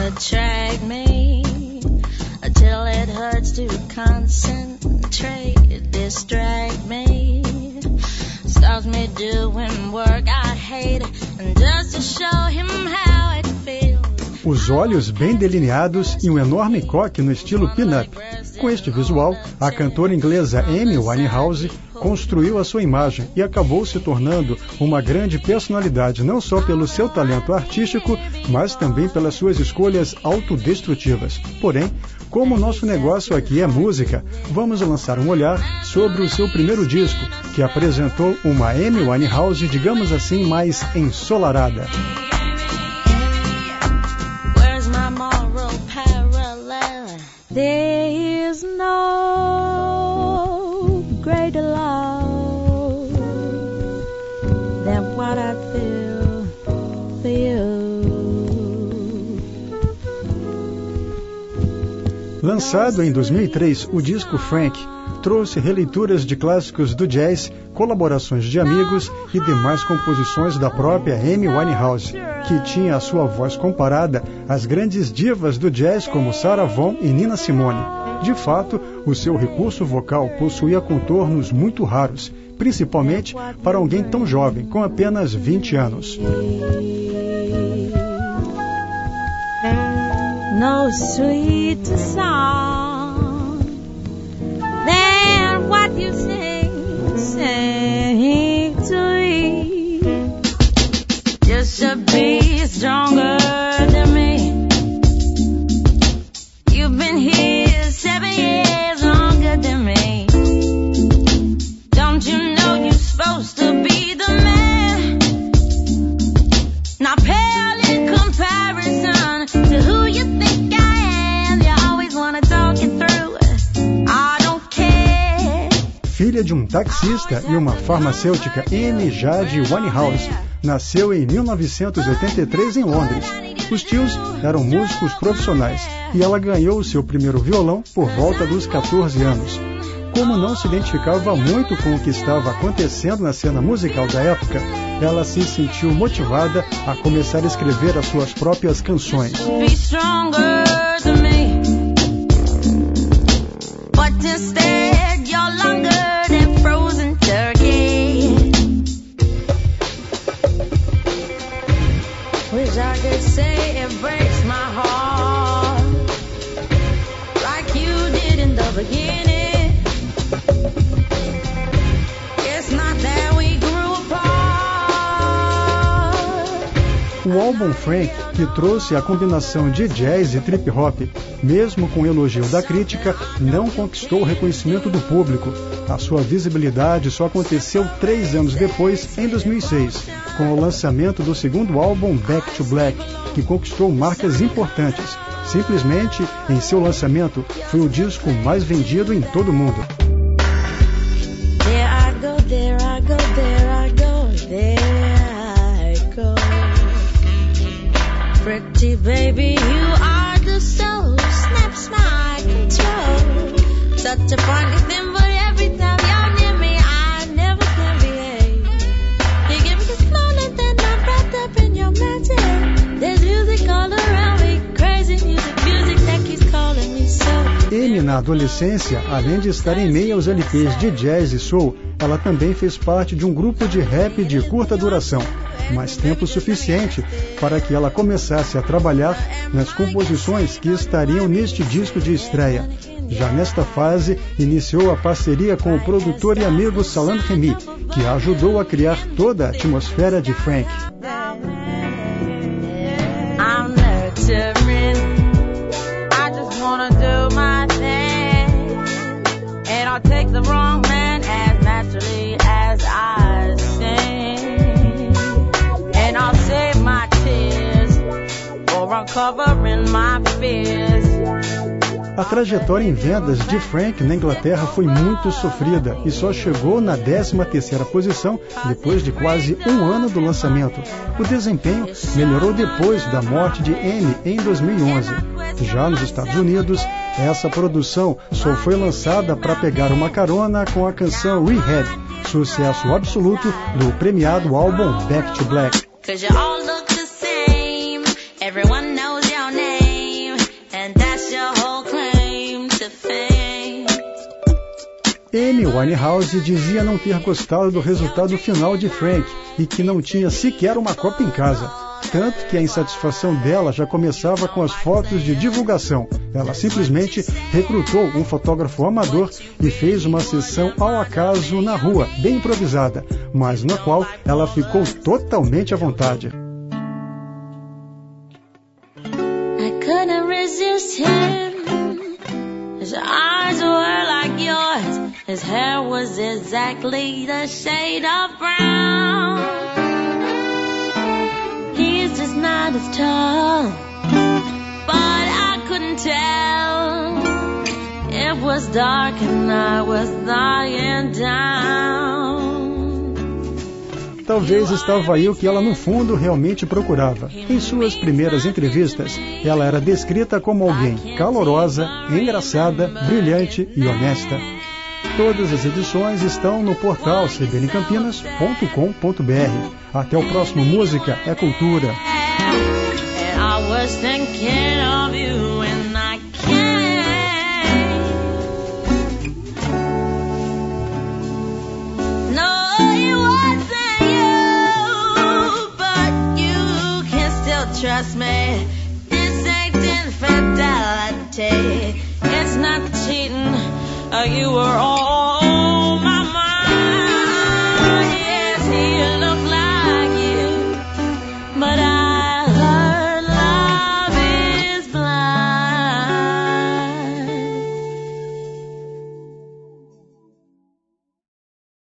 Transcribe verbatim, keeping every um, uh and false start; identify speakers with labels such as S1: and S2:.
S1: attract me until it hurts to concentrate, distract me, stops me doing work I hate, and just to show him how it feels.
S2: Os olhos bem delineados e um enorme coque no estilo pin-up. Com este visual, a cantora inglesa Amy Winehouse construiu a sua imagem e acabou se tornando uma grande personalidade não só pelo seu talento artístico, mas também pelas suas escolhas autodestrutivas. Porém, como o nosso negócio aqui é música, vamos lançar um olhar sobre o seu primeiro disco, que apresentou uma Amy Winehouse, digamos assim, mais ensolarada.
S1: There is no greater love than what I feel for you.
S2: Lançado em dois mil e três, o disco Frank trouxe releituras de clássicos do jazz, colaborações de amigos e demais composições da própria Amy Winehouse, que tinha a sua voz comparada às grandes divas do jazz como Sarah Vaughan e Nina Simone. De fato, o seu recurso vocal possuía contornos muito raros, principalmente para alguém tão jovem, com apenas vinte anos.
S1: No sweeter song than what you sing, sing to me, just to be stronger than me. You've been here seven years longer than me. Don't you know you're supposed to be the man? Not pale in comparison to who you think I am. You always wanna talk it through. I don't care.
S2: Filha de um taxista e uma farmacêutica, Amy Jade Winehouse nasceu em mil novecentos e oitenta e três em Londres. Os tios eram músicos profissionais e ela ganhou seu primeiro violão por volta dos catorze anos. Como não se identificava muito com o que estava acontecendo na cena musical da época, ela se sentiu motivada a começar a escrever as suas próprias canções.
S1: Wish I could say it breaks my heart like you did in the beginning. It's not that we grew apart.
S2: O álbum Frank, que trouxe a combinação de jazz e trip hop, mesmo com o elogio da crítica, não conquistou o reconhecimento do público. A sua visibilidade só aconteceu três anos depois, em dois mil e seis, com o lançamento do segundo álbum Back to Black, que conquistou marcas importantes. Simplesmente, em seu lançamento, foi o disco mais vendido em todo o mundo.
S1: There I go, there I go, there I go, there I go. Pretty baby, you are the soul, snaps my control. Such a funny thing, but every time you're near me, I never can behave. You give me this moment, then I'm wrapped up in your magic. There's music all around me, crazy music, music that keeps calling me so.
S2: Amy, na adolescência, além de estar em meio aos L Ps de jazz e soul, ela também fez parte de um grupo de rap de curta duração, mas tempo suficiente para que ela começasse a trabalhar nas composições que estariam neste disco de estreia. Já nesta fase, iniciou a parceria com o produtor e amigo Salaam Remi, que a ajudou a criar toda a atmosfera de Frank.
S1: I'm nurturing, I just wanna do my thing, and I'll take the wrong man as naturally as I sing, and I'll save my tears for uncovering my fears.
S2: A trajetória em vendas de Frank na Inglaterra foi muito sofrida e só chegou na décima terceira posição depois de quase um ano do lançamento. O desempenho melhorou depois da morte de Amy em dois mil e onze. Já nos Estados Unidos, essa produção só foi lançada para pegar uma carona com a canção Rehab, sucesso absoluto do premiado álbum Back to Black.
S1: Cause you all look the same, everyone knows your name.
S2: Amy Winehouse dizia não ter gostado do resultado final de Frank e que não tinha sequer uma cópia em casa. Tanto que a insatisfação dela já começava com as fotos de divulgação. Ela simplesmente recrutou um fotógrafo amador e fez uma sessão ao acaso na rua, bem improvisada, mas na qual ela ficou totalmente à vontade.
S1: I couldn't resist him. His eyes were like yours. His hair was exactly the shade of brown. He's just not as tall, but I couldn't tell. It was dark and I was lying down.
S2: Talvez estava aí o que ela no fundo realmente procurava. Em suas primeiras entrevistas, ela era descrita como alguém calorosa, engraçada, brilhante e honesta. Todas as edições estão no portal c b n campinas ponto com ponto b r. Até o próximo Música é Cultura.
S1: Trust me, this ain't infidelity. It's not cheating. You were all